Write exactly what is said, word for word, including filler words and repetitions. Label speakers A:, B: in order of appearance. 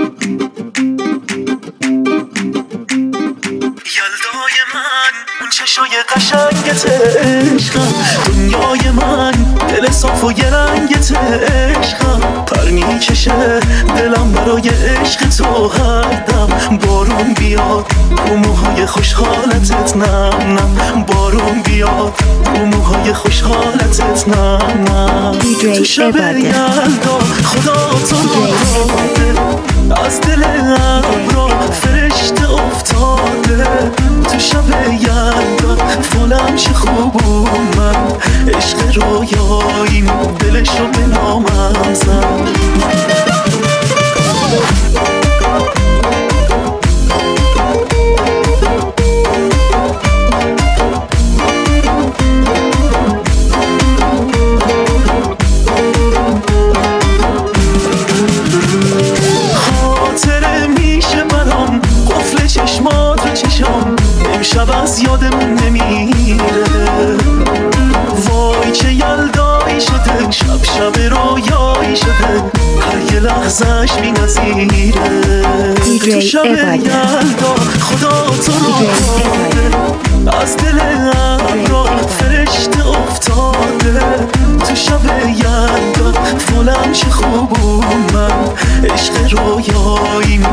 A: یلدای من اون چشای قشنگت عشقم، دنیای من دل صاف و یه رنگت عشقم، پر میکشه دلم برای عشق تو هر دم. بارون بیاد رو موهای خوشحالتت، نم نم بارون بیاد رو موهای خوشحالتت، نم نم. تو شب یلدا خدا تو داده، از دل ابرا فرشته افتاده. تو شب یلدا فالم چه خوب من، عشق رویاییم دلشو به نامم زن. امشب از یادمون نمیره، وای چه یلدایی شده، شب شب رویایی شده، هر یه لحظهش بی نظیره. تو شب یلدا خدا تو رو داده، از دل ابرا فرشته افتاده. تو شب یلدا فالم چه خوب من، عشق رویاییم